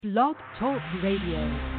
Blog Talk Radio.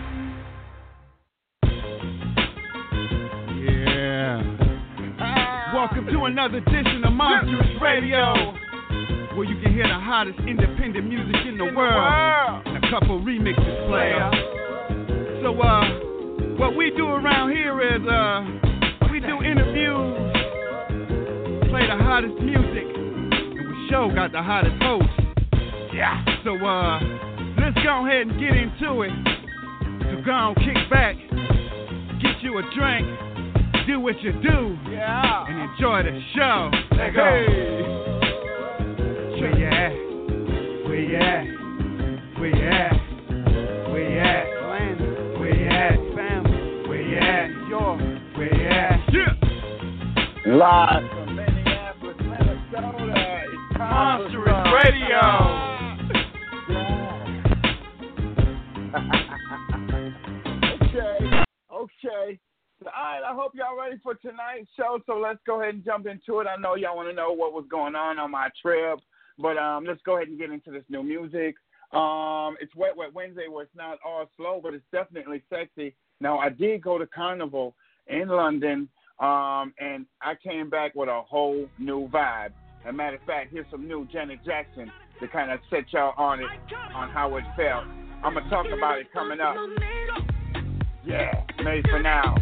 Yeah. Welcome to another edition of Monstrous Radio, where you can hear the hottest independent music in the world and a couple remixes player. So, what we do around here is, we do interviews, play the hottest music, and we sure got the hottest hosts. Yeah. So, let's go ahead and get into it. So go on, kick back, get you a drink, do what you do, and enjoy the show. Let's go. Where you at? Where you at? Where you at? Where you at? Where you at? Family. Where you at? Where you at? Yeah. Live from Minneapolis, Minnesota. It's Monstrous Radio. Okay. So, all right, I hope y'all ready for tonight's show. So let's go ahead and jump into it. I know y'all want to know what was going on my trip, but let's go ahead and get into this new music. It's Wet Wet Wednesday, where it's not all slow, but it's definitely sexy. Now, I did go to Carnival in London, and I came back with a whole new vibe. As a matter of fact, here's some new Janet Jackson to kind of set y'all on it, on how it felt. I'm going to talk about it coming up. Yeah, made for now.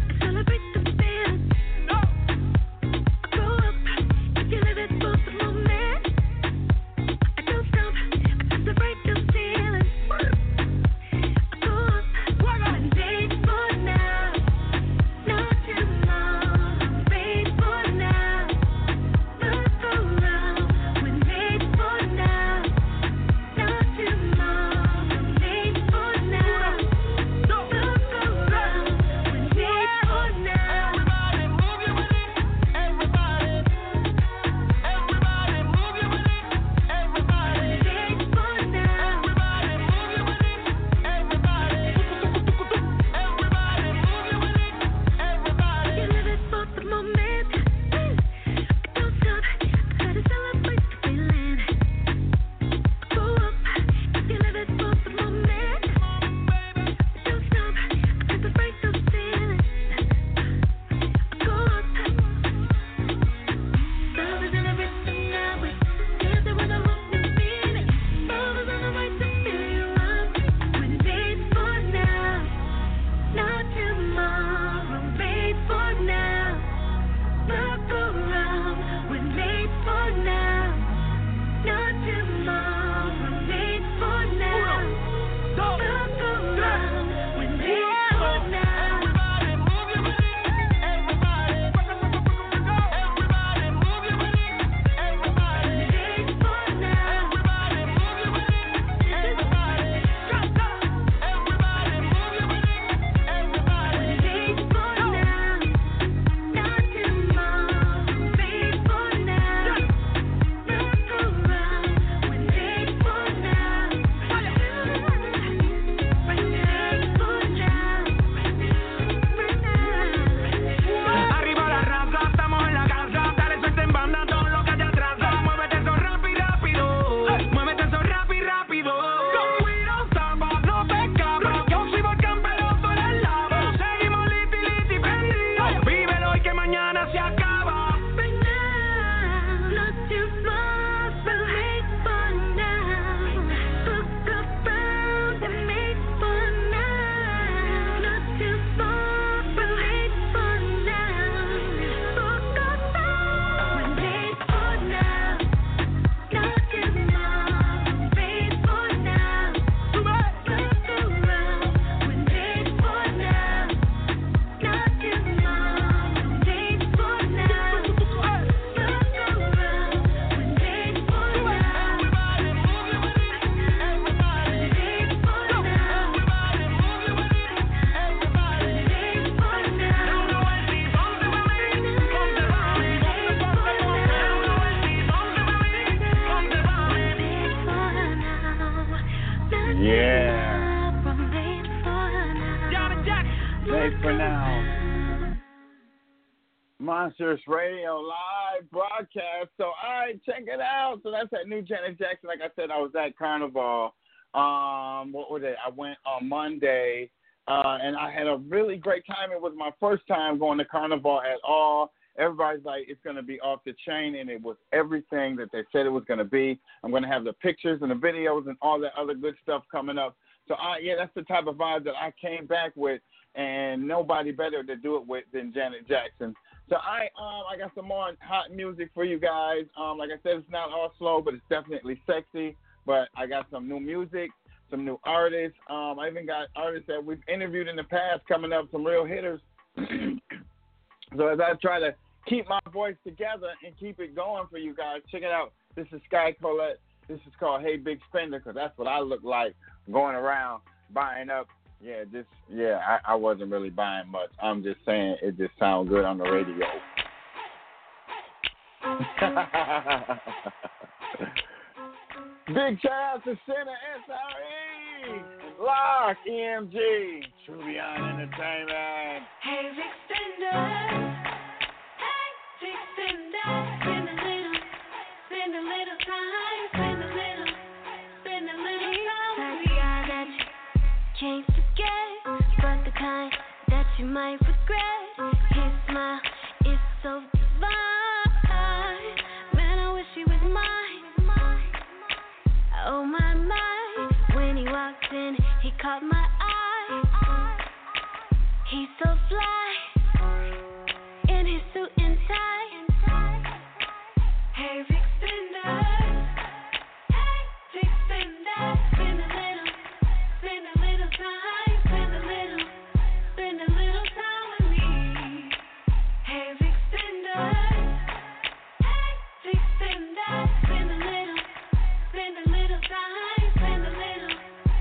Monstrous Radio live broadcast. So, all right, check it out. So that's that new Janet Jackson. Like I said, I was at Carnival What was it? I went on Monday, and I had a really great time. It was my first time going to Carnival at all. Everybody's like, it's going to be off the chain, and it was everything that they said it was going to be. I'm going to have the pictures and the videos and all that other good stuff coming up. So, that's the type of vibe that I came back with, and nobody better to do it with than Janet Jackson. So I got some more hot music for you guys. Like I said, it's not all slow, but it's definitely sexy. But I got some new music, some new artists. I even got artists that we've interviewed in the past coming up, some real hitters. So as I try to keep my voice together and keep it going for you guys, check it out. This is Sky Colette. This is called Hey Big Spender, because that's what I look like going around buying up. I wasn't really buying much. I'm just saying it just sounds good on the radio. Big shout out to Center SRE, Lock, EMG, Trubion Entertainment. Hey, Big Spender. Hey, Big Spender. Spend a little time. Spend a little time. Like the guy that you can't forget, but the kind that you might regret. His smile is so divine. Man, I wish he was mine. Oh my, when he walked in, he caught my eye. He's so fly, in his suit and tie. Hey, Big Spender. Hey, Big Spender. Spend a little time. Spend a little time with me. Hey, Big Spender. Hey, Big Spender. Spend a little time. Spend a little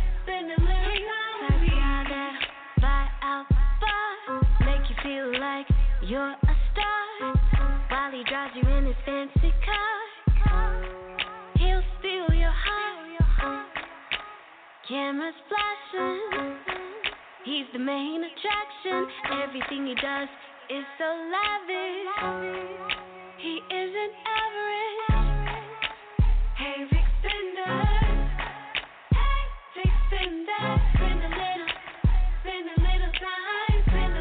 time with me. That fly out far, make you feel like you're a star. While he drives you in his fancy car, he'll steal your heart. Cameras flashing, he's the main attraction. Everything he does is so lavish. He isn't average. Hey, Big Spender. Hey, Big Spender. Spend a little time. Spend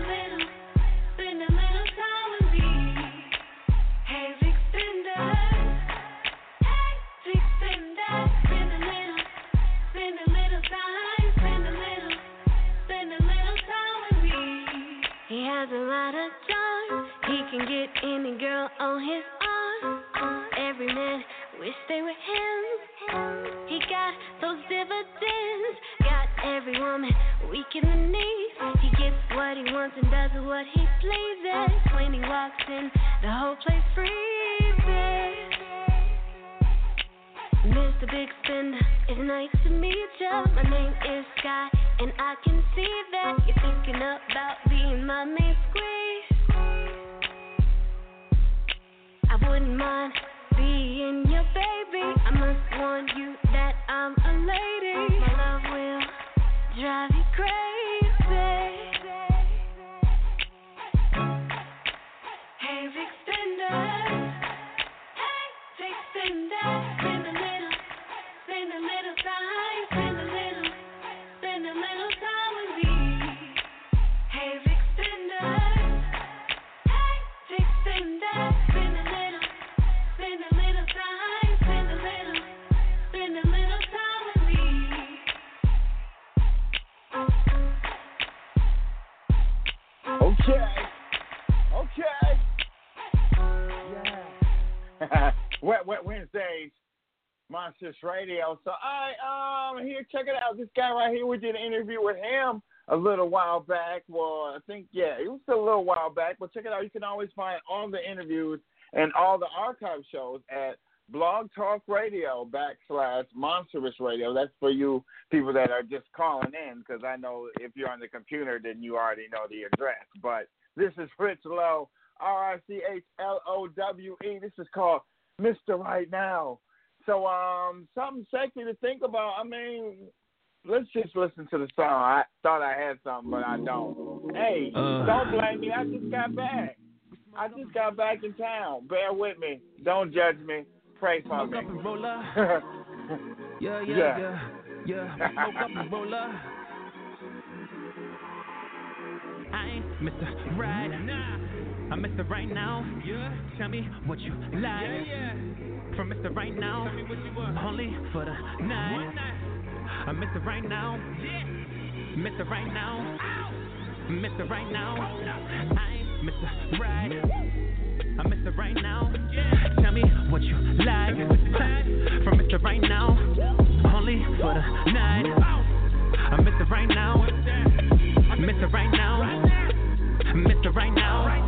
a little time with me. Hey, Big Spender. Hey, Big Spender. Spend a little time. Spend a little time with me. He has a lot of charm. He can get any girl on his arm. Every man wish they were him. He got those dividends. Got every woman weak in the knees. He gets what he wants and does what he pleases. When he walks in, the whole place freezes. Mr. Big Spender, it's nice to meet ya. My name is Sky, and I can see that you're thinking about being my main squeeze. I wouldn't mind being your baby. I must warn you that I'm a lady. My love will drive you crazy. Hey, Big Spender. Hey, Big Spender. Spend a little time. Spend a little time with me. Hey, Big Spender. Hey, Big Spender. Spend a little time. Spend a little time with me. Okay. Yeah. Wet Wednesdays, Monsters Radio. So here, check it out. This guy right here, we did an interview with him a little while back. Well, I think, it was a little while back. But check it out. You can always find all the interviews and all the archive shows at Blog Talk Radio /Monstrous Radio. That's for you people that are just calling in, because I know if you're on the computer, then you already know the address. But this is Rich Lowe, RICHLOWE. This is called Mr. Right Now. So something sexy to think about. I mean, let's just listen to the song. I thought I had something, but I don't. Hey, don't blame me. I just got back. In town. Bear with me. Don't judge me. Pray for me. Up and roll up. Yeah. Yeah, smoke up and roll up. I ain't Mr. Right, nah. I'm Mr. Right Now. Yeah. Tell me what you like. Yeah. From Mr. Right Now. Tell me what you want. Only for the night. I'm Mr. Right Now. Yeah. Mr. Right Now. Ow. Mr. Right Now. I ain't Mr. Right. I'm Mr. Right Now. Yeah. Tell me what you like. From Mr. Right Now. Only for the night. I'm Mr. Right Now. Mr. Right Now. Mr. Right Now.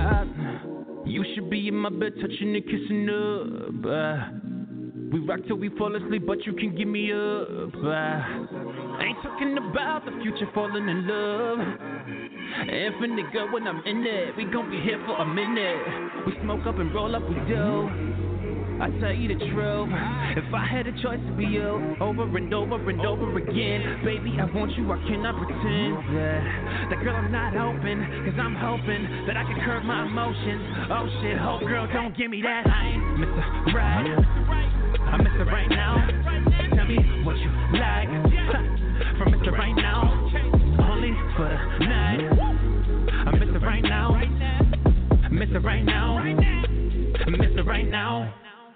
You should be in my bed touching and kissing up. We rock till we fall asleep, but you can give me up. Ain't talking about the future falling in love. And for nigga, when I'm in it, we gon' be here for a minute. We smoke up and roll up, we do. I tell you the truth. If I had a choice to be you over and over and over again, baby, I want you, I cannot pretend that girl, I'm not open, cause I'm hoping that I can curb my emotions. Oh shit, oh girl, don't give me that. I ain't Mr. Right, I'm Mr. Right Now. Tell me what you like. From Mr. Right Now. Only for the night. I'm Mr. Right Now. Mr. Right Now. Mr. Right Now.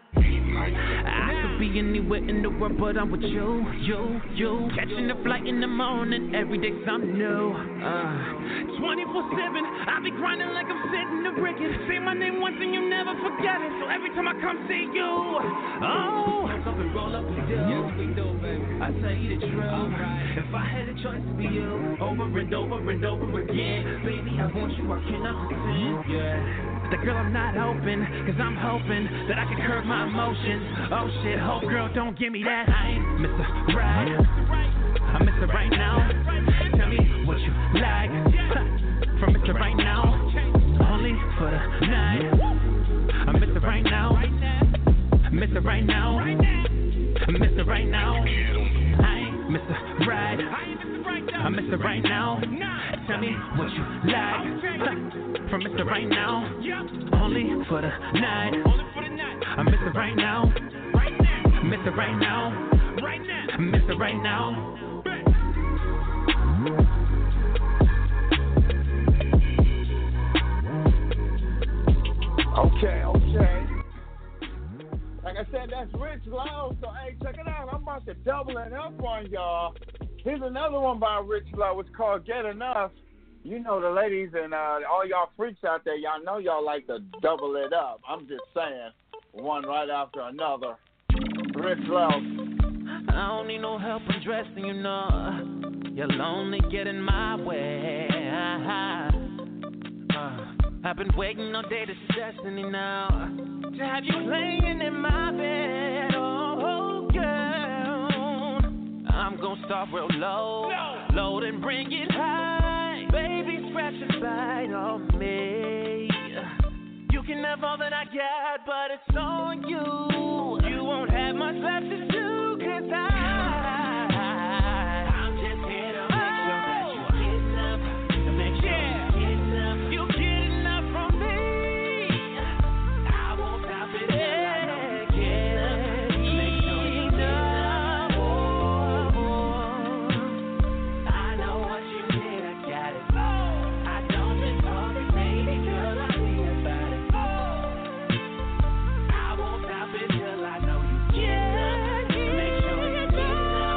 I could be anywhere in the world, but I'm with you. Catching a flight in the morning, every day something new. 24/7, I be grinding like I'm sitting the record. Say my name once and you never forget it. So every time I come see you, oh, up and roll up and do. Yes, we do, baby. I tell you the truth. If I had a choice to be you, over and over and over again, baby, I want you, I cannot pretend. Yeah. The girl, I'm not open, cause I'm hoping that I can curb my emotions. Oh shit, oh girl, don't give me that. I ain't Mr. Right, I'm Mr. Right Now. Tell me what you like. From Mr. Right Now. Only for the night. I'm Mr. Right Now. Mr. Right Now. Mr. Right Now. I ain't Mr. Right, I'm Mr. Right Now. Tell me what you like. From Mr. Right Now. Only for the night. I'm Mr. Right Now. Mr. Right Now. Mr. Right Now. Okay. Like I said, that's Rich Lowe. So, hey, check it out. I'm about to double it up on y'all. Here's another one by Rich Lowe. It's called Get Enough. You know the ladies and all y'all freaks out there, y'all know y'all like to double it up. I'm just saying, one right after another. Rich Lowe. I don't need no help undressing, you know. You'll only get in my way. I've been waiting all day, this is destiny now. To have you laying in my bed, oh girl. I'm gonna start real low, load and bring it high. Baby, scratch and bite on me. You can have all that I got, but it's on you. You won't have much left to do, cause I'm just here to make sure that you get enough. To make sure you get enough. You get enough from me. I won't stop it till I know you get enough. Make sure you get enough. I know what you need, I got it. I don't just talk it, baby, girl, I see about it. I won't stop it till I know you get enough. Make sure you get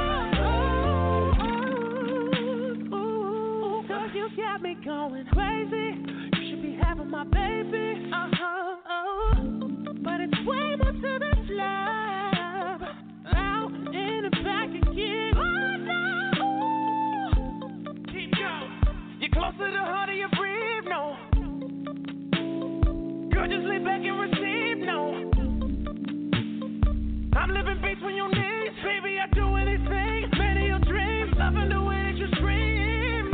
enough. Cause you got me going crazy. You should be having my baby. But it's way more to this love. Out in the back again. Oh no. Keep going. You're closer to her than you breathe, no. Girl, just lay back and receive, no. I'm living between your knees, baby, I do anything. Many your dreams, loving the way that you scream.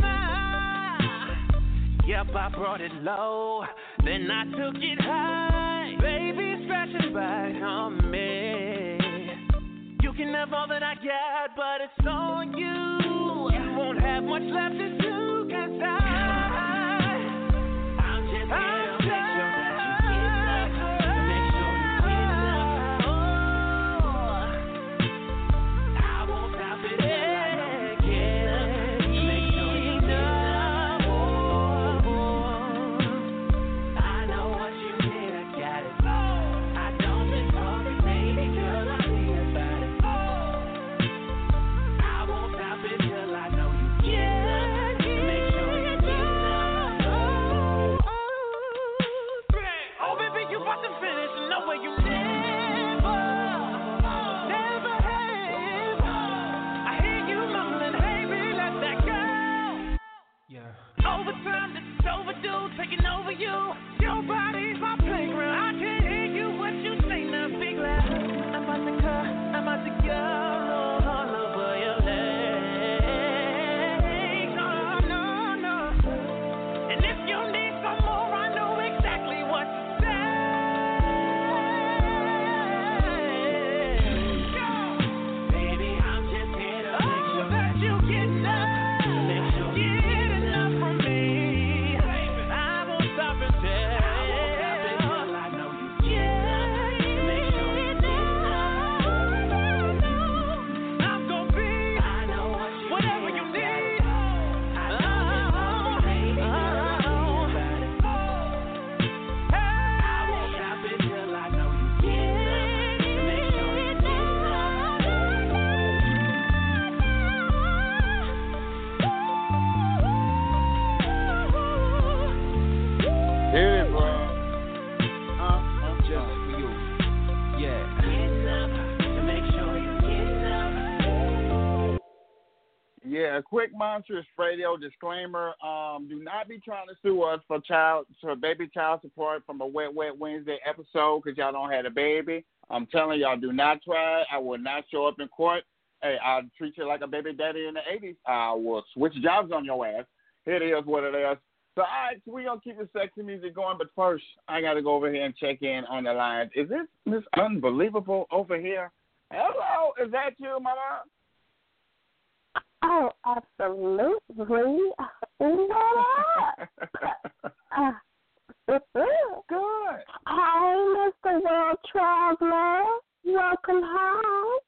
Yep, I brought it low, then I took it high. Baby, scratch and bite on me. You can have all that I got, but it's on you. You won't have much left to do, cause I'm just here to make sure that you get enough. Make sure you get enough. I won't stop it. overtime that's overdue, taking over you. Your body's my playground. I can't hear you, what you say now, big loud. I'm about to cut, I'm about to go all over your legs. No, no, no. And if you need some more, I know exactly what to say. Go. Baby, I'm just here to make sure that you get enough. Get enough from me. I won't stop until I know you get enough. Make sure you get enough. I'm gonna be whatever you need. Hit it, bro. Just for you. Yeah. Yeah, a quick Monstrous Radio disclaimer. Do not be trying to sue us for baby child support from a Wet Wednesday episode because y'all don't have a baby. I'm telling y'all, do not try. I will not show up in court. Hey, I'll treat you like a baby daddy in the 80s. I will switch jobs on your ass. It is what it is. So, all right, so we're going to keep the sexy music going, but first, I got to go over here and check in on the lines. Is this Miss Unbelievable over here? Hello, is that you, mama? Oh, absolutely. Good. Hi, Mr. World Traveler. Welcome home.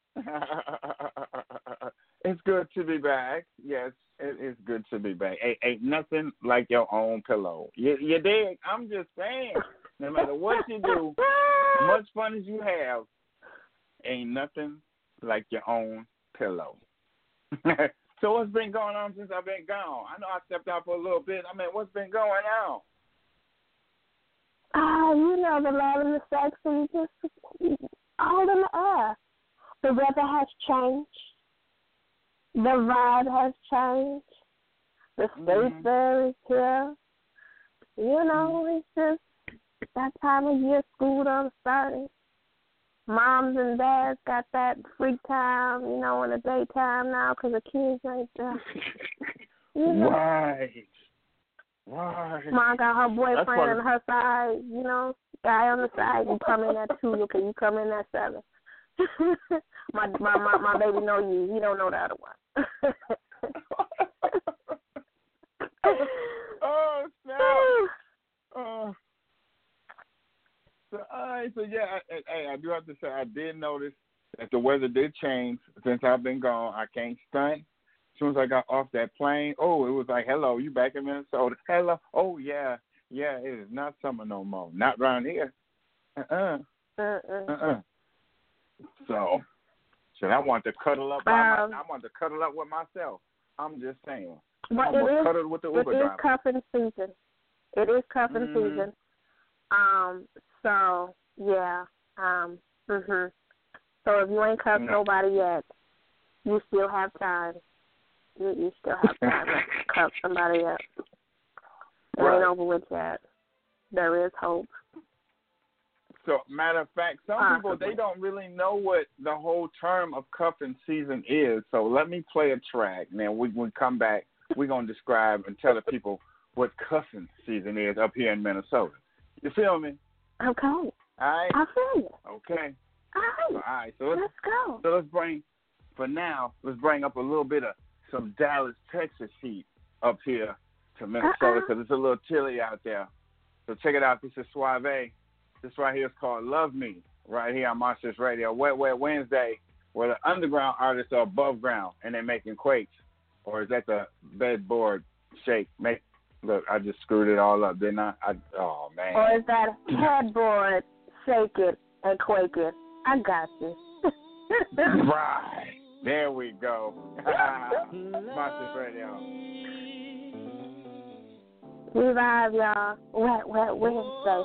It's good to be back. Yes, it is good to be back. Ain't nothing like your own pillow. You dig? I'm just saying, no matter what you do, much fun as you have, ain't nothing like your own pillow. So what's been going on since I've been gone? I know I stepped out for a little bit. I mean, what's been going on? You know, the love and the sex and just all in the air. The weather has changed. The vibe has changed. The space there is here. You know, it's just that time of year, school done started. Moms and dads got that free time, you know, in the daytime now because the kids ain't there. You know? Right. Mom got her boyfriend on her side, you know, guy on the side. You come in at 2, okay, you come in at 7. my baby know you. He don't know the other one. Oh, snap. So yeah, I do have to say I did notice that the weather did change since I've been gone. I can't stunt. As soon as I got off that plane, it was like, hello, you back in Minnesota? Hello. Oh, yeah, it is not summer no more. Not around here. So I want to cuddle up. I want to cuddle up with myself. I'm just saying. But cuddle with the Uber driver. It is cuffing season. It is cuffing season. So yeah. So if you ain't cuffed nobody yet, you still have time. You still have time to cuff somebody up. It ain't over with yet. There is hope. So, matter of fact, some people, they don't really know what the whole term of cuffing season is. So let me play a track. Now, when we come back, we're going to describe and tell the people what cuffing season is up here in Minnesota. You feel me? Okay. All right? I feel you. Okay. All right. So let's go. So let's bring up a little bit of some Dallas, Texas heat up here to Minnesota because it's a little chilly out there. So check it out. This is Suave. This right here is called Love Me, right here on Monsters Radio. Wet Wednesday, where the underground artists are above ground and they're making quakes. Or is that the bedboard shake? Look, I just screwed it all up, didn't I? Oh, man. Or is that headboard shake it and quake it? I got you. Right. There we go. Monsters Radio. Revive, y'all. Wet Wednesday.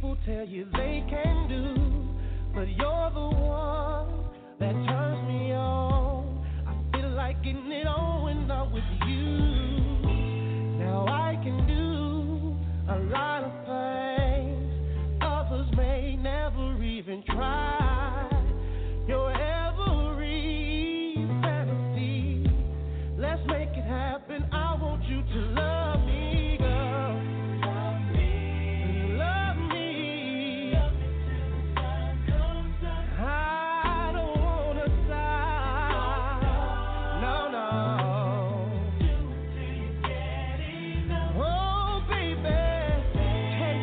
people tell you they can do, but you're the one that turns me on. I feel like getting it on when I'm with you. Now I can do a lot of things others may never even try. Your every fantasy, let's make it happen. I want you to love me, girl. Love me, love me. Love me till the sun comes up. I don't wanna stop. No, no. Do it till you get enough. Oh, baby, take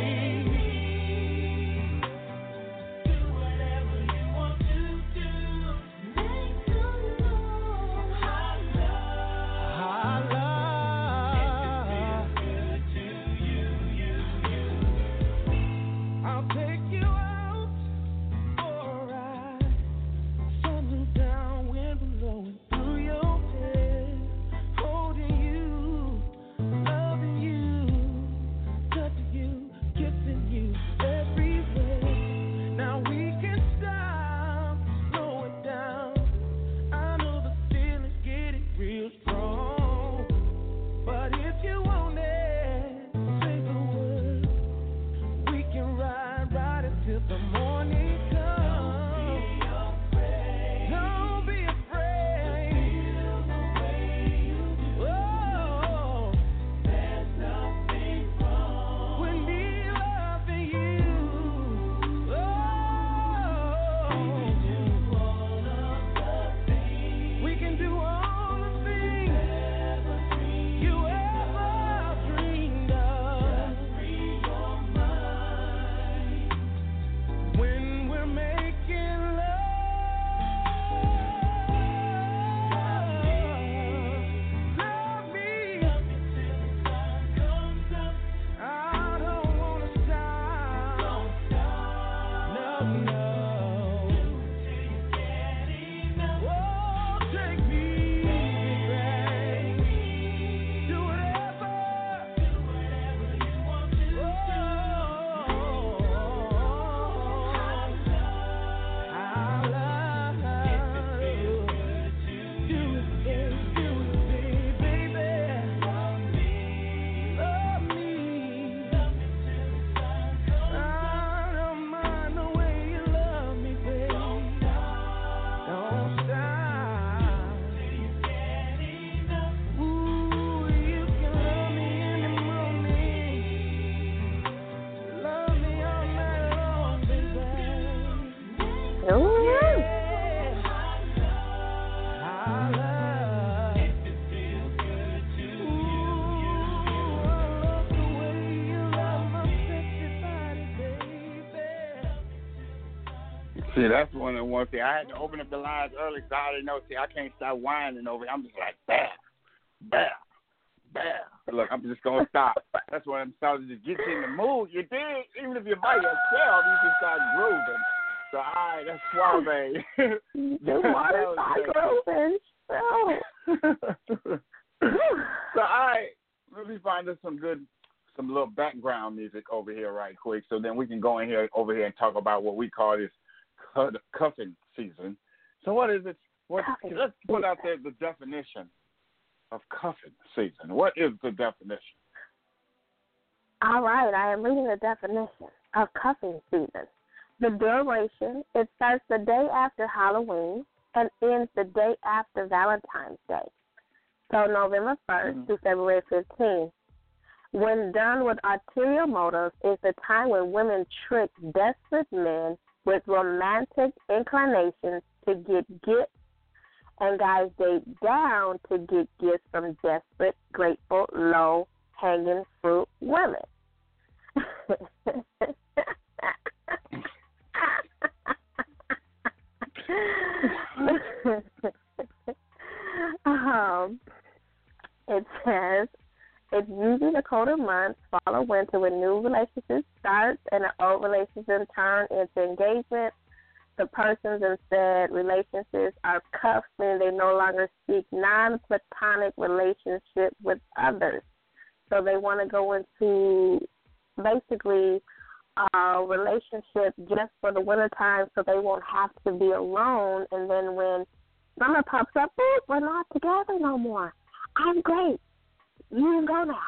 me. Do whatever you want to do. Make some love. I love. If it feels good to you. I'll take you out for a ride. Sun down, wind blowing through your hair. Holding you, loving you, touching you, kissing you everywhere. Now we can stop, slow it down. I know the feeling's getting real strong, but if you want it, say the word. We can ride until the morning comes. Don't be afraid. Feel the way you do. Oh, there's nothing wrong with me loving you. Oh, we can do all the things you ever dreamed of. Free your mind when we're making love. Love me till the sun comes up. I don't wanna stop. Don't stop. No, no. Till you get enough. Oh, take me, baby. Do whatever you want to do. I love. If it feels good to you. Do it, baby. Love me. Love me till the sun comes up. I don't mind the way you love me, baby. Don't stop. Don't stop. Till you get enough. Ooh, you can love me in the morning. Love me all night long, baby. Ooh. I love. If it feels good to you. I love the way you love my sexy body, baby. See, that's one of the one thing. I had to open up the lines early so I didn't know. See, I can't stop whining over here. I'm just like, bah, bah, bah. Look, I'm just going to stop. That's when I'm starting to get you in the mood. You dig? Even if you're by yourself, you can start grooving. So, all right, that's suave. You want to start grooving. So, all right, let me find us some little background music over here right quick so then we can go in here over here and talk about what we call this cuffing season. So what is it? Let's put out there the definition of cuffing season. What is the definition? All right, I am reading the definition of cuffing season. The duration, it starts the day after Halloween and ends the day after Valentine's Day. So November 1st to February 15th. When done with ulterior motives, is the time when women trick desperate men with romantic inclinations to get gifts, and guys date down to get gifts from desperate, grateful, low-hanging fruit women. It says it's usually the colder months, fall or winter, when new relationships start and an old relationship turn into engagement. The persons in said relationships are cuffed, meaning they no longer seek non-platonic relationship with others. So they want to go into basically relationship just for the wintertime so they won't have to be alone. And then when summer pops up, oh, we're not together no more. I'm great. You can go now.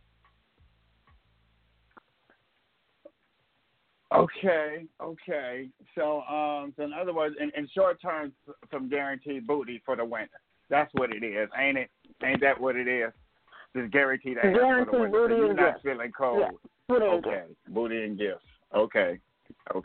Okay. So, in other words, in short term, some guaranteed booty for the winter. That's what it is, ain't it? Ain't that what it is? Just guaranteed ass for the winter. Booty so you're and not gifts. feeling cold. Yeah. Booty and okay. gifts. Booty and gifts. Okay. All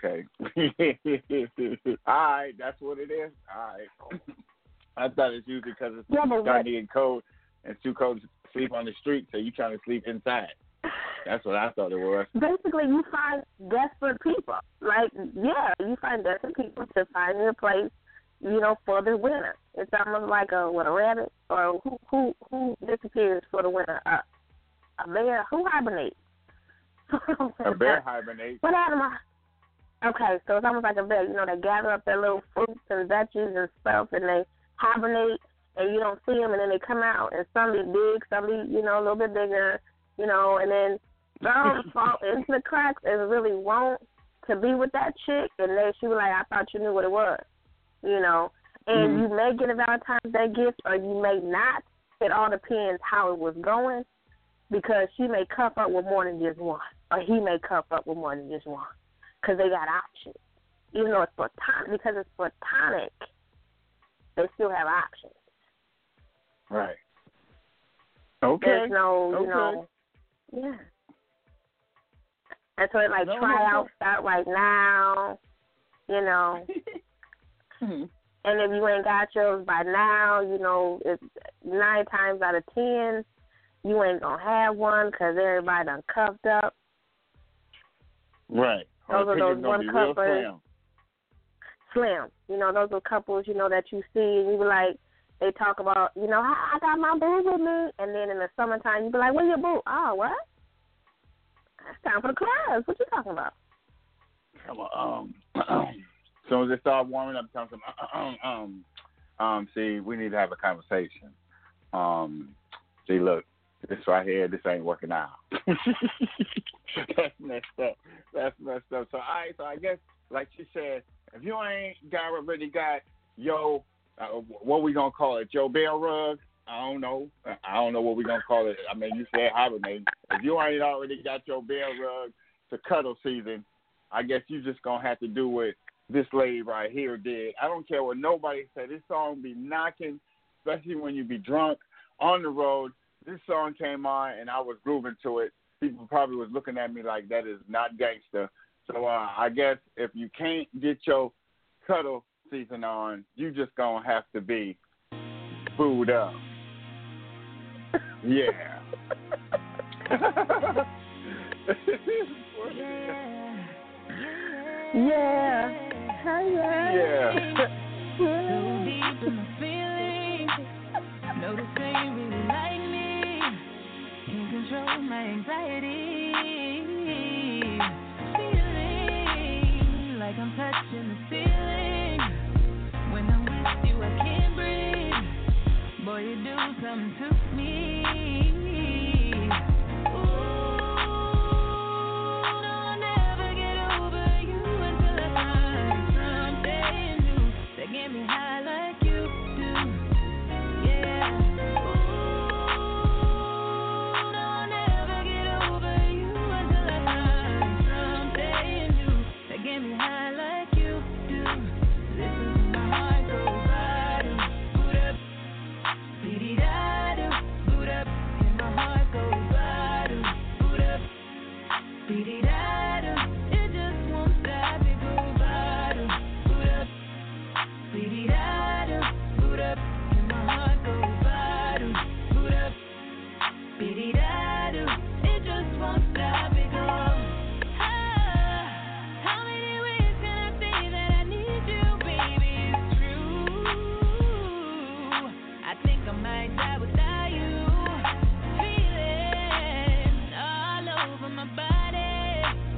right. That's what it is. All right. I thought it's usually because it's starting to get cold and it's too cold to sleep on the street, so you're trying to sleep inside. That's what I thought it was. Basically, you find desperate people. You find desperate people to find your place, for the winter. It's almost like a rabbit, or who disappears for the winter? A bear. Who hibernates? A bear hibernates. What animal? Okay, so it's almost like a bear. They gather up their little fruits and veggies and stuff, and they hibernate, and you don't see them, and then they come out, and some be big, some be, a little bit bigger, and then some fall into the cracks and really want to be with that chick, and then she was like, I thought you knew what it was, and you may get a Valentine's Day gift or you may not. It all depends how it was going, because she may cuff up with more than just one, or he may cuff up with more than just one, because they got options. Even though it's platonic, because it's platonic, they still have options. Right. Okay. There's no, yeah. And so it's like try out, start right now, And if you ain't got yours by now, it's 9 times out of 10, you ain't going to have one because everybody done cuffed up. Right. Those are those one couples. Slim. Those are couples, that you see and you be like, they talk about, I got my boo with me. And then in the summertime, you be like, where's your boo? Oh, what? It's time for the class. What you talking about? Come on. As soon as it starts warming up, comes see, we need to have a conversation. See, look, this right here, this ain't working out. That's messed up. So, I guess, like she said, if you ain't already got your, what we gonna call it, your bell rug? I don't know what we gonna call it. I mean, you said hibernate. If you ain't already got your bell rug to cuddle season, I guess you just gonna have to do what this lady right here did. I don't care what nobody said. This song be knocking, especially when you be drunk on the road. This song came on and I was grooving to it. People probably was looking at me like that is not gangster. So I guess if you can't get your cuddle season on, you just gonna have to be booed up. Yeah. Yeah. Yeah. So deep in my feelings, notice they really like me. Can't control my anxiety. Feeling like I'm touching the ceiling. When I'm with you, I can't breathe. Boy, you do something to me. Get me high like you do, yeah. Ooh, don't ever get over you until I find something new that get me high like you do. Listen to my heart go bottom, boot up, beady-da-do, boot up, and my heart go bottom, boot up, beady-da-do. It just won't stop, it go bottom, boot up. Beady-da-do, boot up, and my heart goes bottom, boot up, beady-da-do, it just won't stop, it goes. How many ways can I say that I need you, baby, it's true. I think I might die without you, feeling all over my body.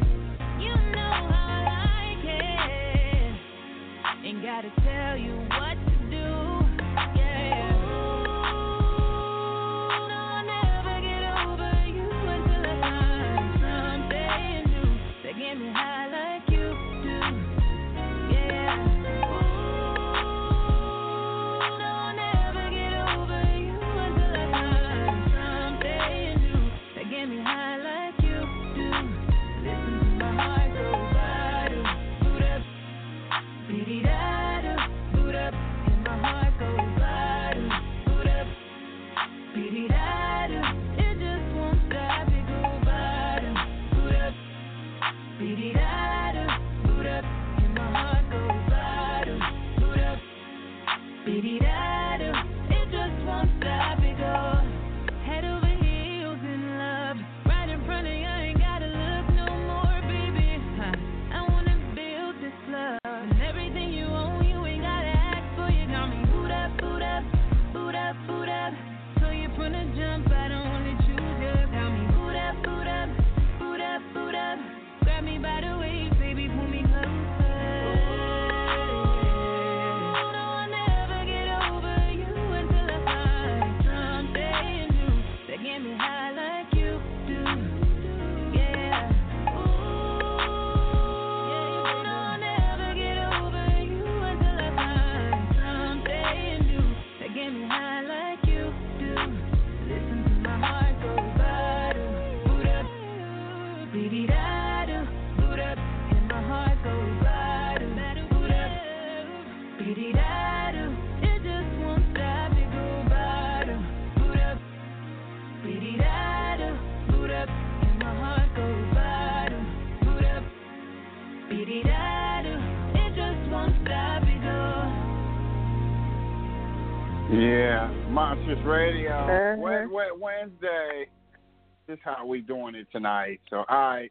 Be-dee-da-do, boot up, and my heart goes ba-do, boot up. Be-dee-da-do, it just won't stop, it go ba-do, boot up. Be-dee-da-do, boot up, and my heart goes ba-do, boot up. Be-dee-da-do, it just won't stop, it go. Yeah, Monstrous Radio, Wet Wednesday. This is how we doing it tonight. So, all right.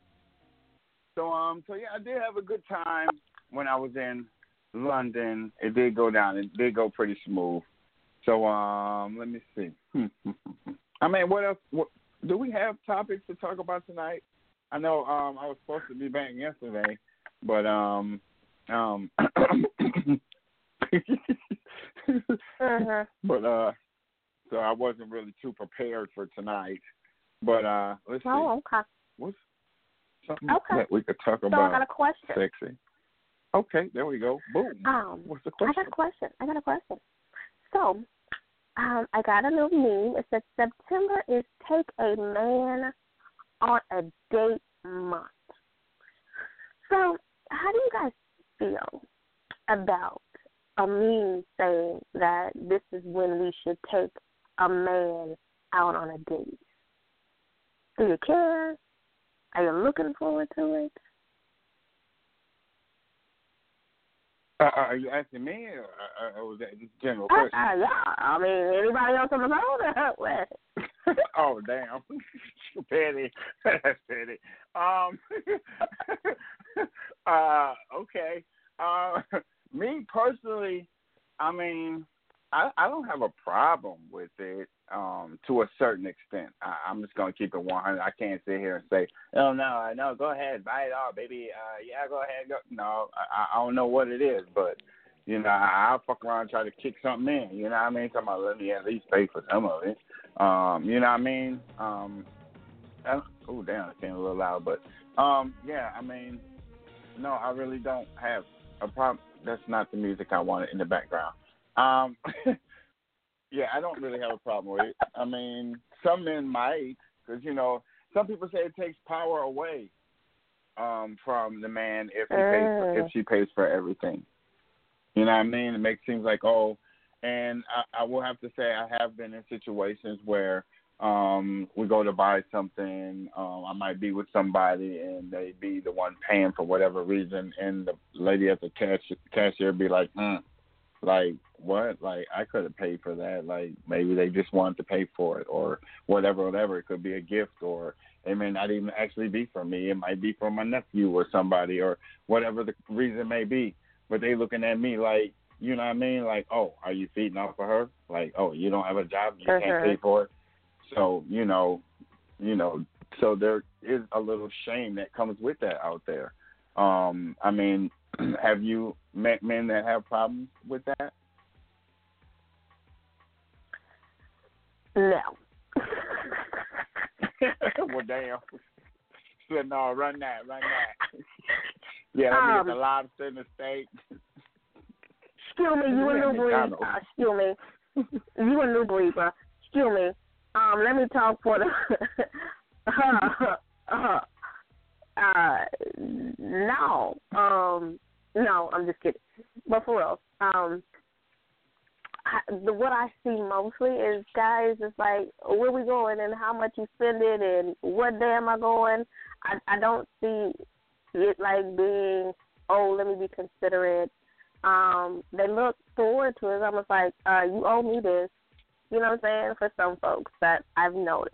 So yeah, I did have a good time when I was in London. It did go down. It did go pretty smooth. So, let me see. I mean, what else? Do we have topics to talk about tonight? I know I was supposed to be back yesterday, but but so I wasn't really too prepared for tonight. But let's see. Oh, okay. What's something that we could talk about? So I got a question. Sexy. Okay, there we go. Boom. What's the question? I got a question. So, I got a new meme. It says September is Take a Man on a Date Month. So, how do you guys feel about a meme saying that this is when we should take a man out on a date? Do you care? Are you looking forward to it? Are you asking me, or was that just a general question? Yeah. I mean, anybody else on the phone? Oh, damn. Petty. That's petty. Okay. Me personally, I mean, I don't have a problem with it to a certain extent. I'm just going to keep it 100. I can't sit here and say, oh, no, go ahead, buy it all, baby. Yeah, go ahead. Go. No, I don't know what it is, but, you know, I'll fuck around and try to kick something in. You know what I mean? Talking about let me at least pay for some of it. You know what I mean? Oh, damn, it came a little loud. But, yeah, I mean, no, I really don't have a problem. That's not the music I wanted in the background. Yeah, I don't really have a problem with it. I mean, some men might, because, you know, some people say it takes power away from the man if she pays for everything. You know what I mean? It makes it seem like, oh, and I will have to say I have been in situations where we go to buy something, I might be with somebody and they be the one paying for whatever reason, and the lady at the cashier be like, like, what? Like, I could have paid for that. Like, maybe they just wanted to pay for it or whatever. It could be a gift, or it may not even actually be for me. It might be for my nephew or somebody or whatever the reason may be. But they looking at me like, you know what I mean? Like, oh, are you feeding off of her? Like, oh, you don't have a job, you can't pay for it. So, you know, so there is a little shame that comes with that out there. I mean, have you met men that have problems with that? No. Well, damn. So, no, run that. Yeah, let me get the lobster and the steak. Excuse me, you a new breed. Excuse me. You a new breed, bro. Excuse me. Let me talk for the... No. No, I'm just kidding. But for real, what I see mostly is guys is like, where we going and how much you spend it and what day am I going? I don't see it like being, oh, let me be considerate. They look forward to it. It's almost like, you owe me this. You know what I'm saying? For some folks that I've noticed.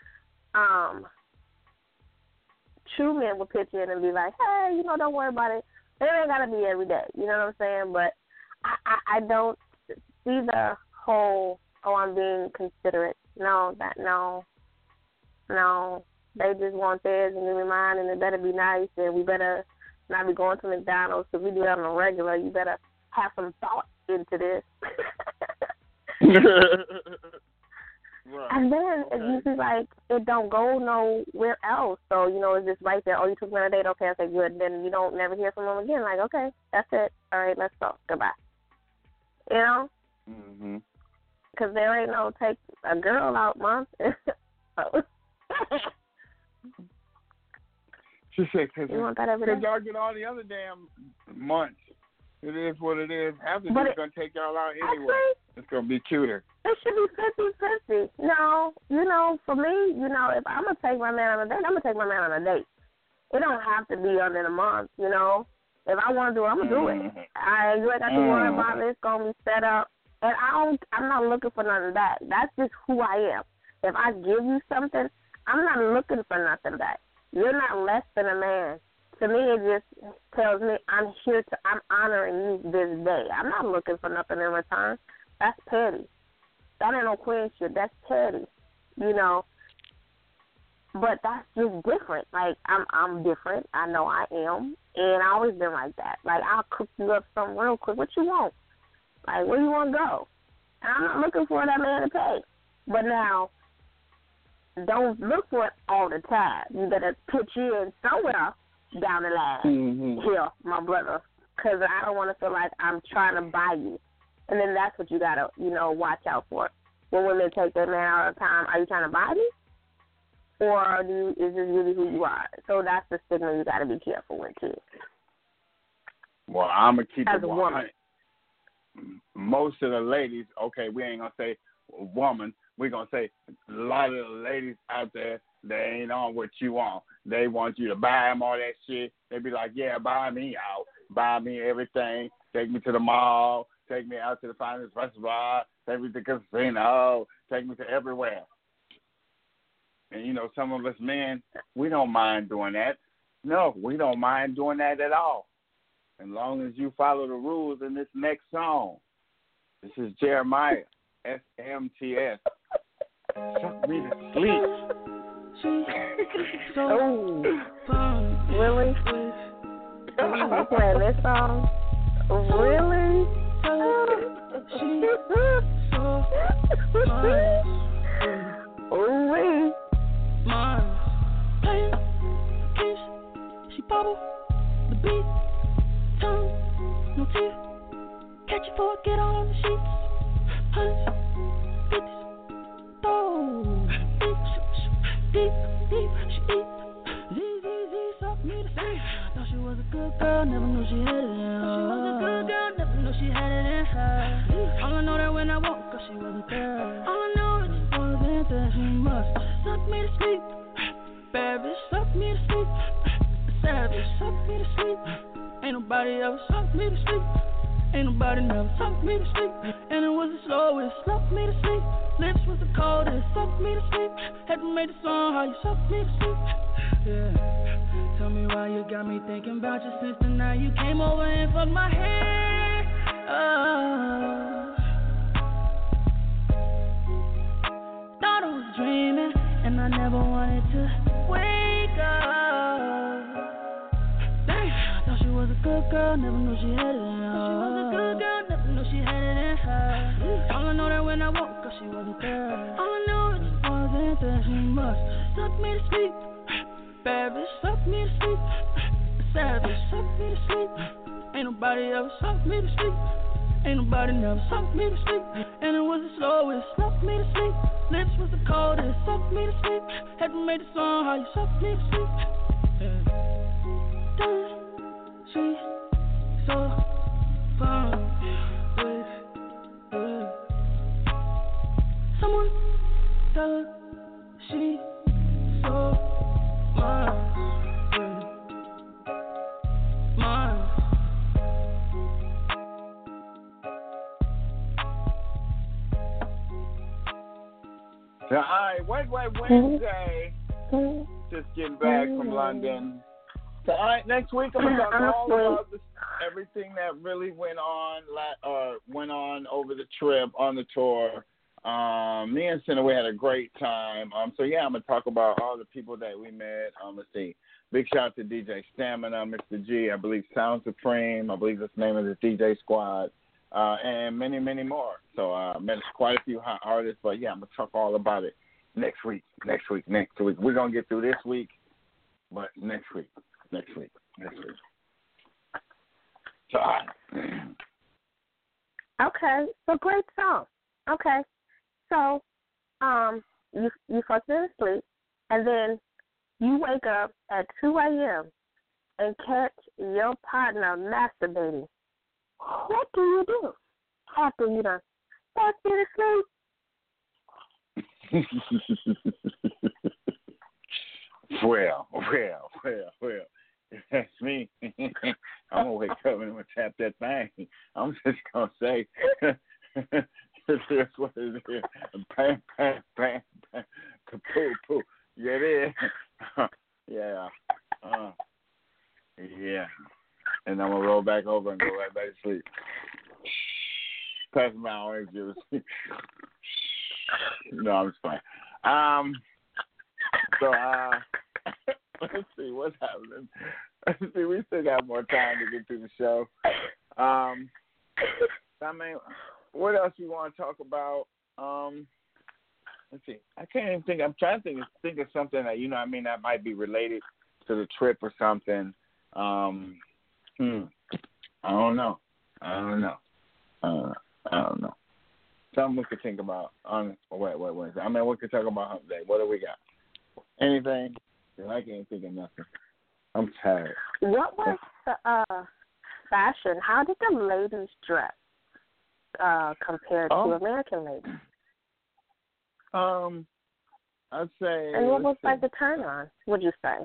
True men will pitch in and be like, hey, you know, don't worry about it. It ain't got to be every day. You know what I'm saying? But I don't see the whole, oh, I'm being considerate. No. They just want theirs and give me mine, and it better be nice, and we better not be going to McDonald's because we do that on a regular. You better have some thought into this. Right. And then it's usually like it don't go nowhere else. So, you know, it's just right there. Oh, you took me on a date. Okay, good. Then you don't never hear from them again. Like, okay, that's it. All right, let's go. Goodbye. You know? Mm-hmm. Because there ain't no take a girl out month. She said, because You want that every day? y'all get all the other damn months. It is what it is. Half the dude's going to take y'all out anyway. Actually, it's going to be cuter. it should be 50-50. No, for me, if I'm going to take my man on a date, I'm going to take my man on a date. It don't have to be under the month, If I want to do it, I'm going to do it. I ain't got to worry about it. It's going to be set up. And I'm not looking for nothing back. That's just who I am. If I give you something, I'm not looking for nothing back. You're not less than a man. To me, it just tells me I'm honoring you this day. I'm not looking for nothing in return. That's petty. That ain't no queen shit. That's petty, But that's just different. Like, I'm different. I know I am. And I always been like that. Like, I'll cook you up something real quick. What you want? Like, where you want to go? And I'm not looking for that man to pay. But now, don't look for it all the time. You got to pitch in somewhere down the line. Here, my brother. Because I don't want to feel like I'm trying to buy you. And then that's what you got to, watch out for. When women take their man all the time, are you trying to buy me? Or is this really who you are? So that's the stigma you got to be careful with, too. Well, I'm going to keep as it a woman. Most of the ladies, okay, we ain't going to say woman. We're going to say a lot of the ladies out there, they ain't on what you want. They want you to buy them all that shit. They be like, yeah, buy me out. Buy me everything. Take me to the mall. Take me out to the finest restaurant. Take me to the casino. Take me to everywhere. And, some of us men, we don't mind doing that. No, we don't mind doing that at all. As long as you follow the rules in this next song. This is Jeremiah, SMTS. Suck me to sleep. Oh, really? You playing this song? Really? Oh, Mine, playing keys, she bubble, the beat, tongue, no teeth, catch it before I get on the sheets, hundreds, fifties, throw, deep, she eat, Z, suck me to sleep, thought she was a good girl, never knew she had it in her, she was a good girl, never knew she had it in her, all I know that when I walk, cause she wasn't there, all I know is she wasn't there, she must suck me to sleep, bad bitch, suck me to sleep, savage, suck me to sleep, ain't nobody ever suck me to sleep, ain't nobody never suck me to sleep, and it was the slowest, suck me to sleep, lips was the coldest, suck me to sleep, had to make the song how you suck me to sleep, yeah, tell me why you got me thinking about you since the night you came over and fucked my hair, thought I was dreaming, and I never wanted to wake up. Dang, I thought she was a good girl, never knew she had it in her. She was a good girl, never knew she had it in her. All I know that when I woke up, she wasn't there. All I know is she wasn't there. She must suck me to sleep. Bad bitch, suck me to sleep. Savage, suck me to sleep. Ain't nobody ever sucked me to sleep. Ain't nobody never sucked me to sleep. And it was the slowest, sucked me to sleep. Lips was the coldest, sucked me to sleep. Had to make the song how you sucked me to sleep. Yeah. Done, she so fun with someone tell her she so mine. So, all right, Wednesday. Just getting back from London. So, all right, next week I'm gonna talk all about everything that really went on over the trip on the tour. Me and Cinnaway had a great time. So yeah, I'm gonna talk about all the people that we met. Let's see. Big shout out to DJ Stamina, Mr. G, I believe Sound Supreme, I believe that's the name of the DJ squad. And many, many more. So met quite a few hot artists, but yeah, I'm gonna talk all about it next week. We're gonna get through this week, but next week. So, okay, so great song. Okay, so you fucked her to sleep, and then you wake up at 2 a.m. and catch your partner masturbating, what do you do after you done start getting asleep? Well. If that's me, I'm going to wake up and I'm going to tap that thing. I'm just going to say, that's what it is. Bam, bam, bam, bam. Poo, poo. Yeah, it is. Yeah. Yeah. And I'm going to roll back over and go right back to sleep. Pass my orange juice. No, I'm just playing. So, let's see what's happening. Let's see, we still got more time to get through the show. I mean, what else you want to talk about? Let's see. I can't even think. I'm trying to think of something that, that might be related to the trip or something. I don't know. Something we could think about on Wednesday. I mean, we could talk about Hump Day. What do we got? Anything? I can't think of nothing. I'm tired. What was the fashion? How did the ladies dress compared to American ladies? I'd say. And what was like the turn on? Would you say?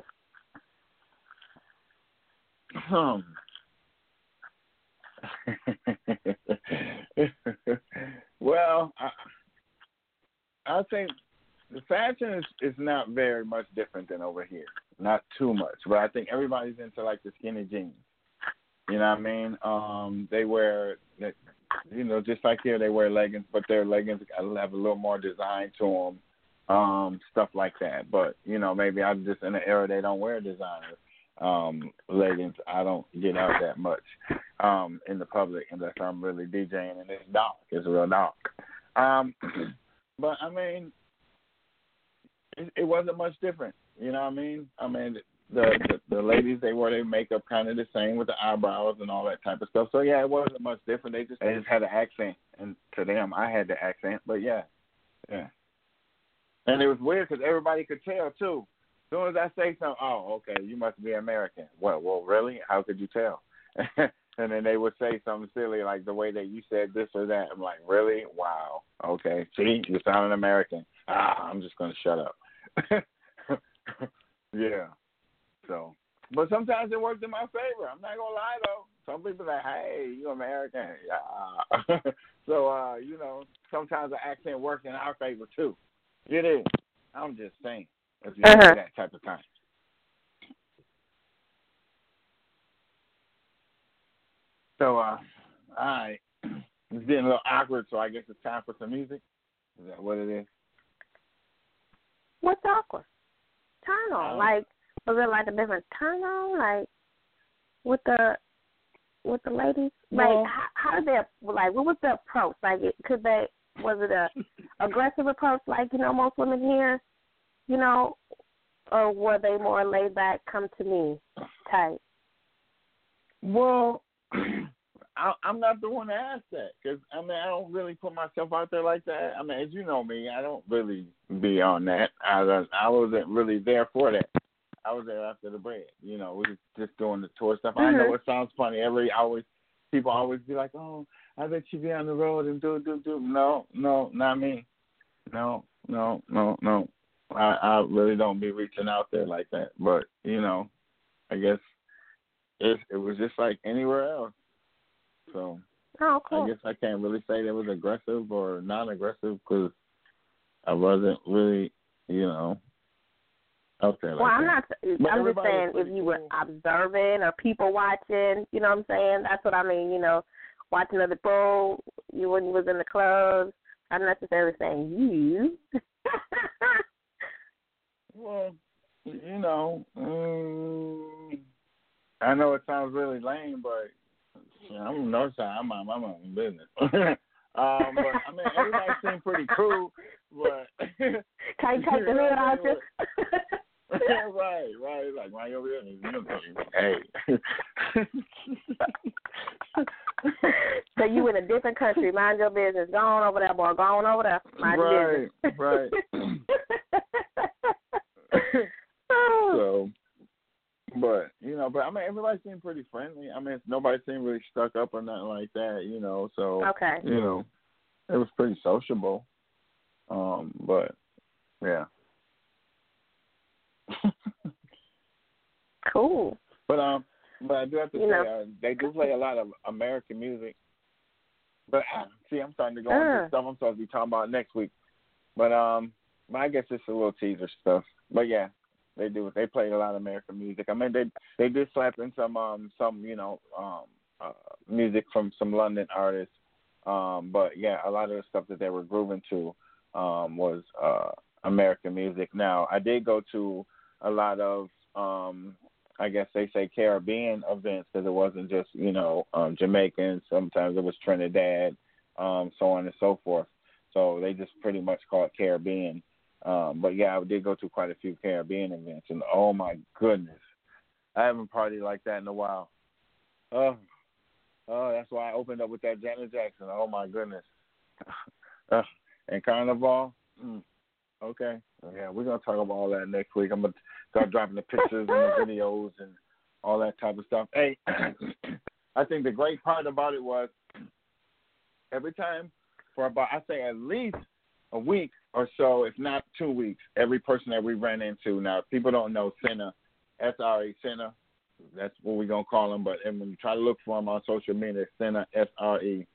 Well, I'd say the fashion is not very much different than over here. Not too much, but I think everybody's into like the skinny jeans. You know what I mean? They wear, just like here, they wear leggings, but their leggings have a little more design to them, stuff like that. But maybe I'm just in an era they don't wear designer leggings. I don't get out that much in the public unless I'm really DJing and it's dark. It's real dark. But I mean, it wasn't much different. You know what I mean? I mean, the ladies, they wore their makeup kind of the same with the eyebrows and all that type of stuff. So yeah, it wasn't much different. They just had an accent, and to them, I had the accent. But yeah. And it was weird because everybody could tell too. As soon as I say something, oh, okay, you must be American. Well, really? How could you tell? And then they would say something silly like the way that you said this or that. I'm like, really? Wow. Okay. See, you sound American. I'm just going to shut up. Yeah. So, but sometimes it worked in my favor. I'm not going to lie, though. Some people are like, hey, you American. Yeah. So, sometimes the accent works in our favor, too. It is. I'm just saying. If you have that type of time. So, all right. It's getting a little awkward, so I guess it's time for some music. Is that what it is? What's awkward? Turn on. Like, was it like a different turn on? Like, with the ladies? Well, like, how did they, like, what was the approach? Like, was it a aggressive approach like, most women here, or were they more laid back, come to me type? Well, I'm not the one to ask that because, I don't really put myself out there like that. As you know me, I don't really be on that. I wasn't really there for that. I was there after the bread. We was just doing the tour stuff. I know it sounds funny. People always be like, oh, I bet you be on the road and do. No, not me. No. I really don't be reaching out there like that. But, I guess it was just like anywhere else. So cool. I guess I can't really say that was aggressive or non-aggressive because I wasn't really, out there like that. I'm just saying if you were observing or people watching, you know what I'm saying? That's what I mean, watching other people, when you was in the clubs. I'm not necessarily saying you. Well, I know it sounds really lame, but I'm no side. I'm on my own business. But everybody seemed pretty cool. But can you take the hood out you? Right. Like my over here. Hey. So you in a different country? Mind your business. Go on over there, boy. Go on over there. Mind your business. Right. So, but I mean, everybody seemed pretty friendly. I mean, nobody seemed really stuck up or nothing like that. So Okay. it was pretty sociable. But yeah. Cool. But I do have to say they do play a lot of American music. But see, I'm starting to go into stuff I'm supposed to be talking about next week. But I guess it's a little teaser stuff. But yeah, they do. They played a lot of American music. I mean, they did slap in some music from some London artists. But yeah, a lot of the stuff that they were grooving to was American music. Now, I did go to a lot of I guess they say Caribbean events, because it wasn't just Jamaican. Sometimes it was Trinidad, so on and so forth. So they just pretty much call it Caribbean. But yeah, I did go to quite a few Caribbean events, and oh my goodness, I haven't partied like that in a while. Oh, that's why I opened up with that Janet Jackson. Oh my goodness. And Carnival. Okay. Yeah, we're going to talk about all that next week. I'm going to start dropping the pictures and the videos and all that type of stuff. Hey, I think the great part about it was every time for about, I say at least a week or so, if not 2 weeks, every person that we ran into. Now, if people don't know Senna, SRE, Senna, that's what we're going to call him. But when you try to look for him on social media, it's Senna, SRE,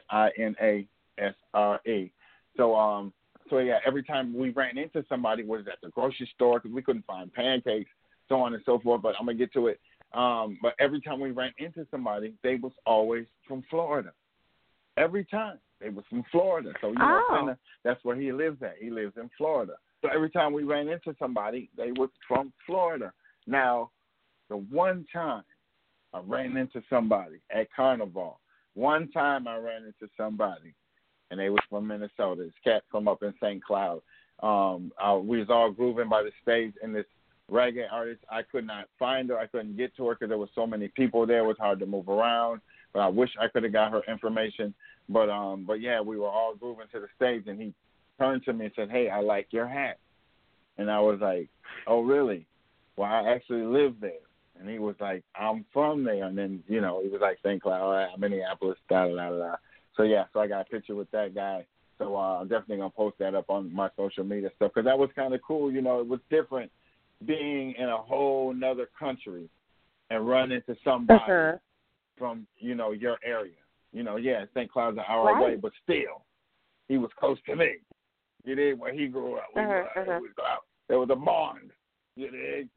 SINA, SRE. So yeah, every time we ran into somebody, was at the grocery store because we couldn't find pancakes, so on and so forth. But I'm going to get to it. But every time we ran into somebody, they was always from Florida. Every time. They was from Florida. So, Senna, that's where he lives at. He lives in Florida. So every time we ran into somebody, they was from Florida. Now, the one time I ran into somebody at Carnival, one time I ran into somebody, and they was from Minnesota. This cat from up in St. Cloud. We was all grooving by the stage, and this reggae artist, I could not find her. I couldn't get to her because there was so many people there. It was hard to move around. But I wish I could have got her information. But yeah, we were all grooving to the stage, and he turned to me and said, "Hey, I like your hat." And I was like, "Oh, really?" Well, I actually live there. And he was like, "I'm from there." And then, he was like, St. Cloud, Minneapolis, da-da-da-da. So, yeah, so I got a picture with that guy. So I'm definitely going to post that up on my social media stuff because that was kind of cool. It was different being in a whole nother country and run into somebody from, your area. Yeah, St. Cloud's an hour away, but still, he was close to me. You dig? Where he grew up. We would go out. There was a bond. You dig?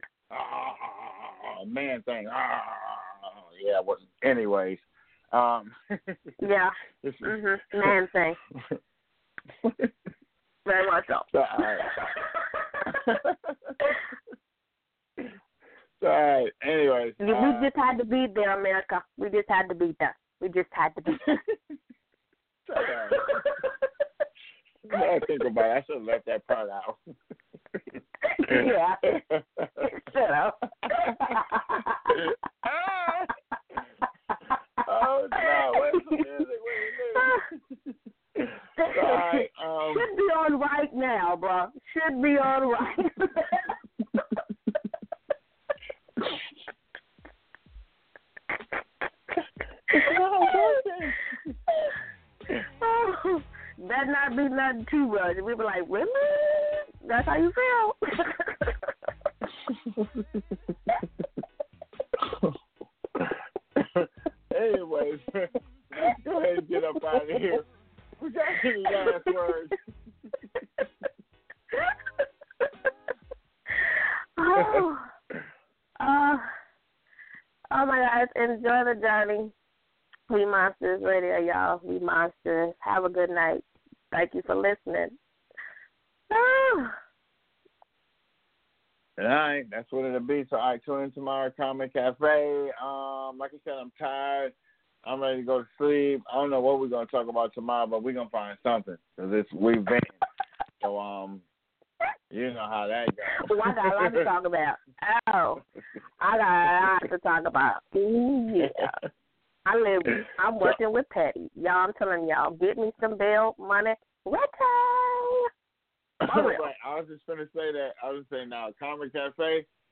Man thing. Yeah, it wasn't. Anyways. Yeah. Man thing. Very much so. All right. Anyways. We just had to be there, America. We just had to be there. We just had to be there. I think about it. I should have left that part out. Yeah. Shut up. Oh, no. Where's the music? Right, should be on right now, bro. Should be on right. Better not be nothing too much. We were like, really? That's how you feel? Anyways, let's go ahead and get up out of here. We got any last words? Oh my gosh, enjoy the journey. We Monsters Radio, y'all. We Monsters. Have a good night. Thank you for listening. All right, that's what it'll be. So I tune in tomorrow, Comic Cafe. Like I said, I'm tired. I'm ready to go to sleep. I don't know what we're gonna talk about tomorrow, but we're gonna find something because we've been. So you know how that goes. Oh, I got a lot to talk about. I got a lot to talk about. Ooh, yeah. I'm working with Petty. Y'all, I'm telling y'all, get me some bail money. Right. I was just going to say that. I was saying now, Comic Cafe,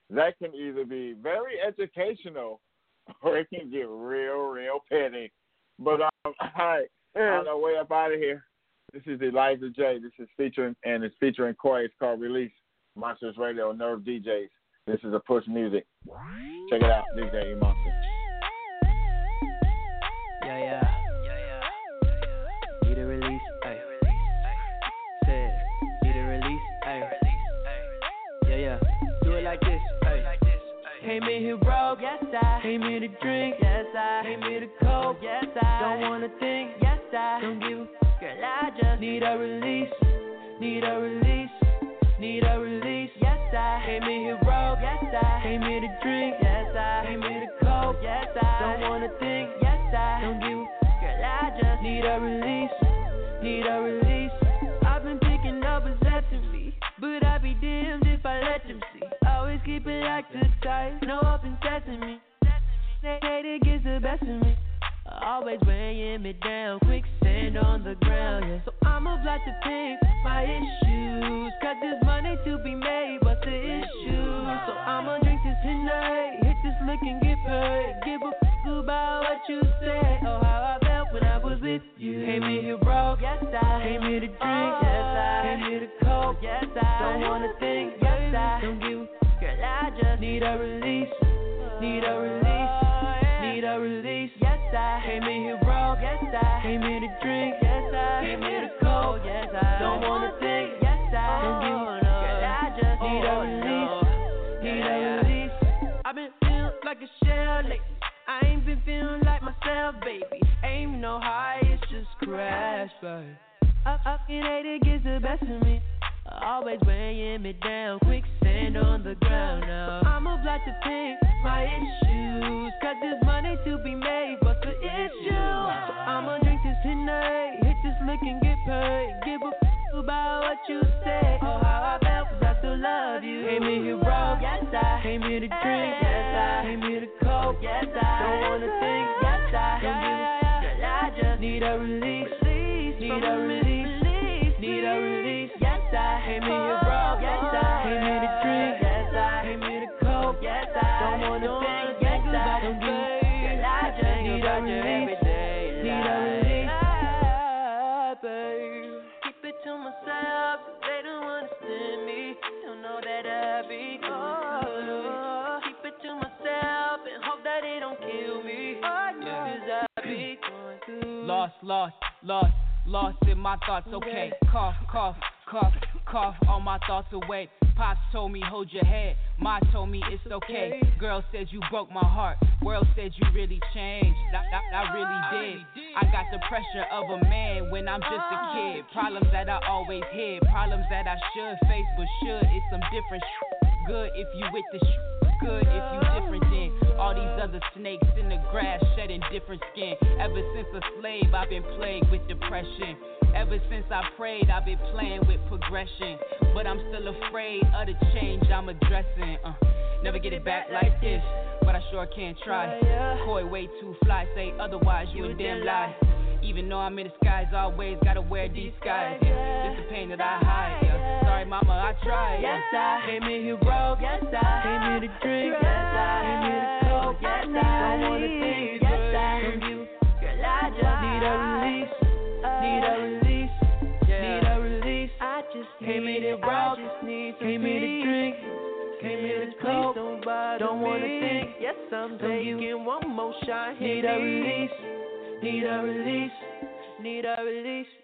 that can either be very educational or it can get real, real petty. But all right, on our way up out of here. This is Elijah J. This is featuring Corey. It's called Release. Monsters Radio, Nerve DJs. This is a push music. Check it out, DJ Monster. Yeah. Need a release, ayy. Said, need a release, ayy. Yeah. Do it like this, ayy. Came in here broke, yes I. Came here to drink, yes I. Came here to coke, yes I. Don't wanna think, yes I. Don't give a girl, I just need a release. Need a release. Need a release, yes I. Came in here broke, yes I. Came here to drink, yes I. Came here to coke, yes I. Don't wanna think, yes I. Don't give a girl, I just need a release. Need a release. I've been picking up what's left of me, but I be damned if I let them see. Always keep it like the tight, no open sesame. They gets the best of me. Always weighing me down, quicksand on the ground, yeah. So I'm obliged to pick my issues, cause there's money to be made, what's the issue? So I'ma drink this tonight, hit this lick and get paid. Give a f*** about what you say, or how I felt when I was with you. Came in here broke, yes I. Came here to drink, yes I. Came here to coke, yes I. Don't wanna think, yes I. Don't give a f***, girl, I just need a release. Need a release. Need a release, yes I. Came in here broke, yes I. Came here to drink, yes I. Came here to coke, yes I. Don't wanna think, yes I. Don't give a girl, I just need a release. Need a release. I've been feeling like a shell lately. I ain't been feeling like myself, baby. Ain't no high, it's just crash, baby. Up and hate, it gets the best of me. Always weighing me down, quicksand on the ground now. I'm obliged to pick my issues, cause there's money to be made, what's the issue? So I'ma drink this tonight, hit this lick and get paid. Give a f*** about what you say, or how I felt, cause I still love you. Came in here broke, yes I. Came here to drink, yes I. Came here to coke, yes I. Don't wanna think, yes I. Don't give a f***, girl, I just need a release. Need a release. Need a release, yes I. Came in here broke, yes I. Came here to drink, yes I. Came here to coke, yes I. Don't wanna think, yes I. Don't give a girl, I just need a release. Need a release, babe. Keep it to myself, they don't understand me. Don't know that I be good. Keep it to myself and hope that it don't kill me. Cause I be going through. Lost in my thoughts, okay. Cough, all my thoughts away. Pops told me, hold your head. Ma told me it's okay. Girl said you broke my heart. World said you really changed. I really did. I got the pressure of a man when I'm just a kid. Problems that I always hid. Problems that I should face, but it's some different Good if you with the good if you different than all these other snakes in the grass shedding different skin. Ever since a slave, I've been plagued with depression. Ever since I prayed, I've been playing with progression. But I'm still afraid of the change I'm addressing. Never get it back like this, but I sure can try. Koi way too fly, say otherwise you a damn lie. Even though I'm in disguise, always gotta wear these skies. Just the pain that I hide. Sorry mama, I tried. Yes I came in here broke. Yes I came here to drink. Yes I came here to coke. Yes I don't wanna think. Yes I from you, girl I just need a release. Need a release. Need a release. I just came in here broke. Came here to drink. Came here to coke. Don't wanna think. Yes I'm taking one more shot. Need a release. Need a release, need a release.